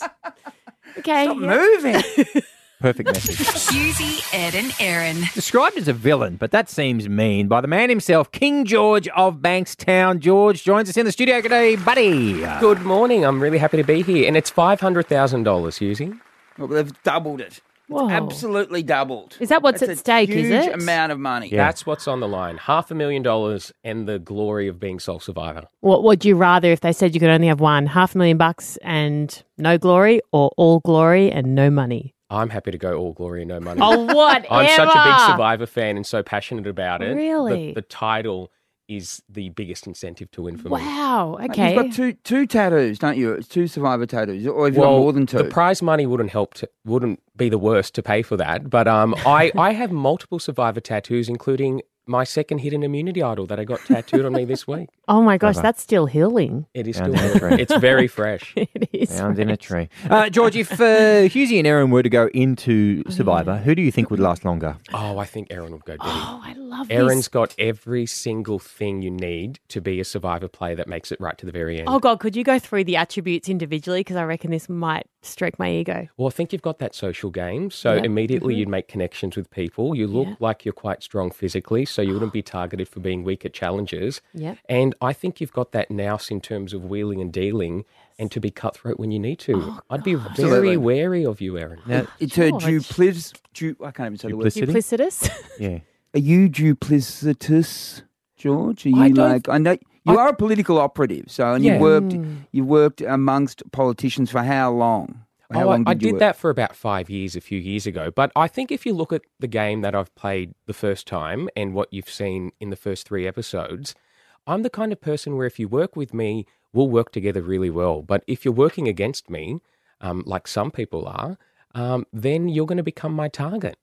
Okay. Stop yeah. moving. Perfect message. Husey, Ed and Aaron. Described as a villain, but that seems mean, by the man himself, King George of Bankstown. George joins us in the studio. Good day, buddy. Good morning. I'm really happy to be here. And it's five hundred thousand dollars, Husey. Well, they've doubled it. It's Whoa. absolutely doubled. Is that what's That's at a stake, is huge it? amount of money. That's what's on the line. Half a million dollars and the glory of being sole survivor. What would you rather if they said you could only have one? Half a million bucks and no glory, or all glory and no money? I'm happy to go all glory and no money. Oh, whatever. I'm such a big Survivor fan and so passionate about it. Really? The, the title is the biggest incentive to win for me. Wow. Mate, Okay. You've got two two tattoos, don't you? It's two Survivor tattoos, or have you Well, got more than two? the prize money wouldn't help to, wouldn't be the worst to pay for that. But um, I, I have multiple Survivor tattoos, including my second hidden immunity idol that I got tattooed on me this week. Oh my gosh, Clever. that's still healing. It is Found still in a tree. it's very fresh. It is. Found in a tree. Uh, George, if uh, Husey and Aaron were to go into Survivor, who do you think would last longer? Oh, I think Aaron would go Denny. Oh, I love Aaron's this. got every single thing you need to be a Survivor player that makes it right to the very end. Oh God, could you go through the attributes individually? Because I reckon this might stroke my ego. Well, I think you've got that social game. So Yep. immediately Mhm. you'd make connections with people. You look Yeah. like you're quite strong physically, so you wouldn't be targeted for being weak at challenges. Yep. And I think you've got that nous in terms of wheeling and dealing and to be cutthroat when you need to. Oh, I'd be very Absolutely. wary of you, Aaron. Now, it's a George. duplis. Du, I can't even say the word. Duplicity? Duplicitous. Yeah. Are you duplicitous, George? Are you I don't- like? I know you are a political operative, so and Yeah. you worked. Mm. You worked amongst politicians for how long? For How Oh, I- long I did you did work? that for about five years a few years ago. But I think if you look at the game that I've played the first time and what you've seen in the first three episodes, I'm the kind of person where if you work with me, we'll work together really well. But if you're working against me, um, like some people are, um, then you're going to become my target.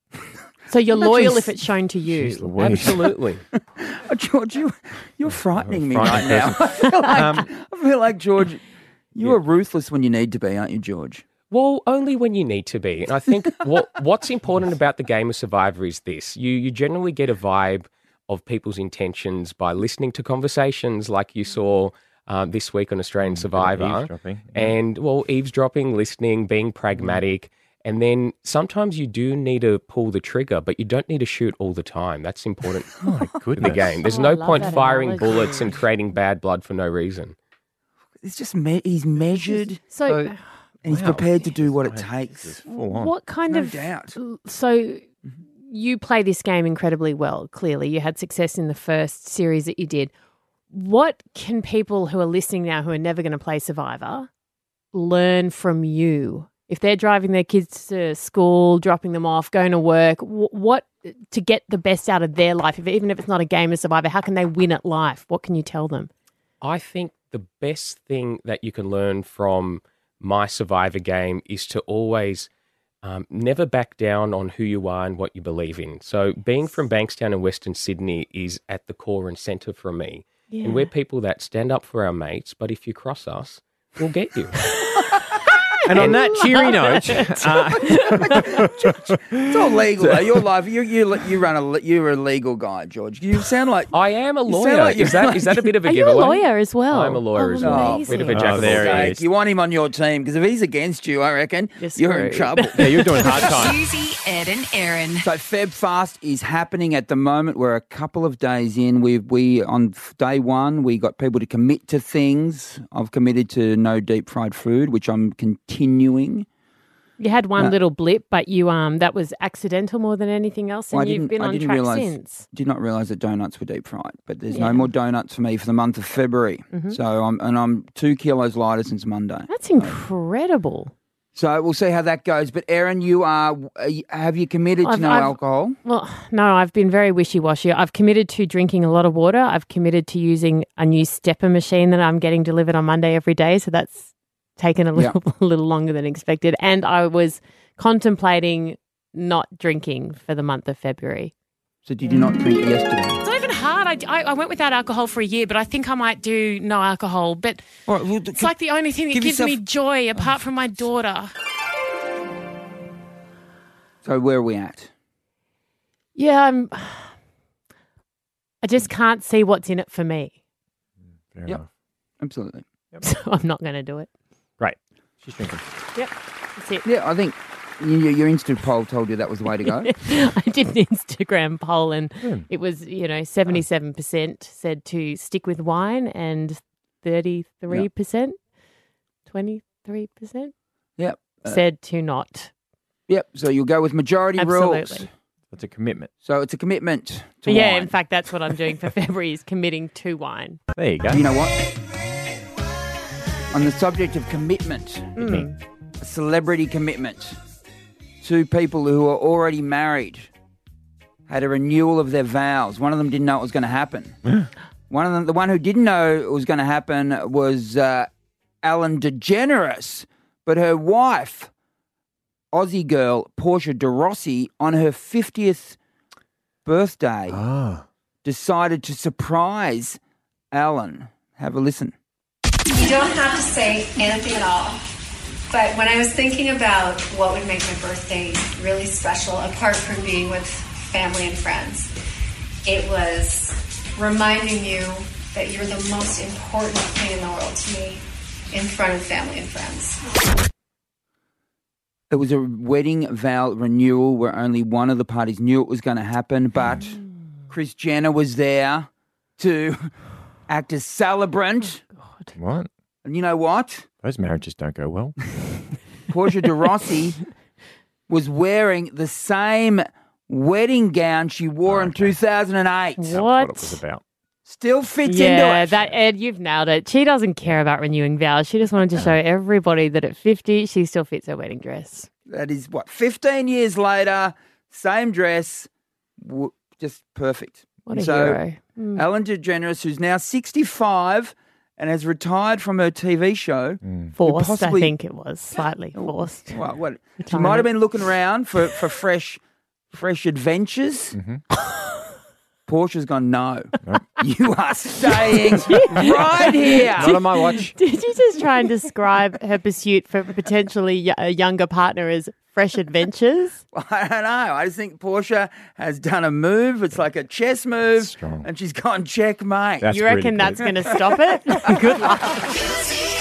So you're Imagine loyal s- if it's shown to you. Jeez Louise. Absolutely. Oh, George, you you're frightening me frightening right now. I feel like, Um, I feel like George, you are ruthless when you need to be, aren't you, George? Well, only when you need to be. And I think what what's important about the game of Survivor is this. You you generally get a vibe of people's intentions by listening to conversations like you saw uh, this week on Australian Survivor. Eavesdropping. And, well, eavesdropping, listening, being pragmatic. And then sometimes you do need to pull the trigger, but you don't need to shoot all the time. That's important Oh, my in the goodness. game. There's Oh, I no love point that firing analogy. bullets and creating bad blood for no reason. It's just me- he's measured So, So- and he's Wow. prepared to do what it This takes. is full on. what kind No of doubt. So you play this game incredibly well. Clearly, you had success in the first series that you did. What can people who are listening now who are never going to play Survivor learn from you? If they're driving their kids to school, dropping them off, going to work, wh- what to get the best out of their life, if, even if it's not a game of Survivor, how can they win at life? What can you tell them? I think the best thing that you can learn from my Survivor game is to always um, never back down on who you are and what you believe in. So being from Bankstown and Western Sydney is at the core and centre for me. Yeah. And we're people that stand up for our mates, but if you cross us, will get you. And on that cheery note, uh, It's all legal. though. Your life, you you you run a you're a legal guy, George. You sound like I am a you sound lawyer. like you're is that like- is that a bit of a Are you a giveaway? lawyer as well? I'm a lawyer Oh, as well. amazing. Bit of a Oh, jack of there all he trades. You want him on your team because if he's against you, I reckon you're in screwed. trouble. yeah, you're doing hard time. Susie, Ed, and Aaron. So Feb Fast is happening at the moment. We're a couple of days in. We we on f- day one we got people to commit to things. I've committed to no deep fried food, which I'm continuing. You had one No. little blip, but you um that was accidental more than anything else, and Well, I you've didn't, been I on didn't track realize, since. Did not realize that donuts were deep fried, but there's Yeah. no more donuts for me for the month of February. Mhm. So I'm and I'm two kilos lighter since Monday. That's incredible. So we'll see how that goes. But Erin, you are are you- have you committed to I've- no I've- alcohol? Well, no, I've been very wishy-washy. I've committed to drinking a lot of water. I've committed to using a new stepper machine that I'm getting delivered on Monday every day. So that's taken a little, a little longer than expected. And I was contemplating not drinking for the month of February. So did you not drink yesterday? It's not even hard. I, I, I went without alcohol for a year, but I think I might do no alcohol. But All right, well, it's like the only thing that give gives yourself- me joy apart from my daughter. So where are we at? Yeah, I'm. I just can't see what's in it for me. Fair Yep. enough. Absolutely. So I'm not going to do it. Great. She's drinking. Yep. That's it. Yeah, I think you, your Insta poll told you that was the way to go. I did an Instagram poll and Good. it was, you know, seventy-seven percent said to stick with wine and thirty-three percent, twenty-three percent Yep. Uh, said to not. Yep. So you'll go with majority rules. Absolutely. That's a commitment. So it's a commitment to Yeah, wine. in fact, that's what I'm doing for February is committing to wine. There you go. You know what? On the subject of commitment, Mm. a celebrity commitment, two people who are already married had a renewal of their vows. One of them didn't know it was going to happen. One of them, the one who didn't know it was going to happen was uh, Ellen DeGeneres, but her wife, Aussie girl Portia de Rossi, on her fiftieth birthday, Ah. decided to surprise Ellen. Have a listen. You don't have to say anything at all. But when I was thinking about what would make my birthday really special, apart from being with family and friends, it was reminding you that you're the most important thing in the world to me in front of family and friends. It was a wedding vow renewal where only one of the parties knew it was going to happen, but Kris Jenner was there to act as celebrant. What? And you know what? Those marriages don't go well. Portia de Rossi was wearing the same wedding gown she wore in two thousand eight. That's what it was about. Still fits yeah, into it. that Ed, you've nailed it. She doesn't care about renewing vows. She just wanted to show everybody that at fifty, she still fits her wedding dress. That is what, fifteen years later, same dress, w- just perfect. What a so, hero. Mm. Ellen DeGeneres, who's now sixty-five and has retired from her T V show. Mm. Forced, possibly- I think it was. Slightly forced. Well, what, she Retirement. might have been looking around for, for fresh fresh adventures. Mm-hmm. Portia's gone, no. You are staying right here. Not on my watch. Did you just try and describe her pursuit for potentially y- a younger partner as fresh adventures? I don't know. I just think Portia has done a move. It's like a chess move. Strong. And she's gone checkmate. That's you reckon pretty that's good. going to stop it? Good luck.